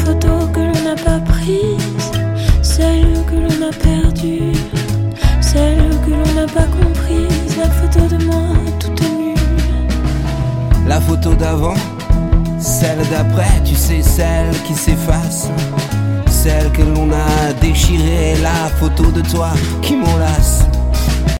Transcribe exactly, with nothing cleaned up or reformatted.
photo que l'on n'a pas prise, celle que l'on a perdue, celle que l'on n'a pas comprise, la photo de moi toute nue. La photo d'avant, celle d'après, tu sais, celle qui s'efface, celle que l'on a déchirée, la photo de toi qui m'enlace.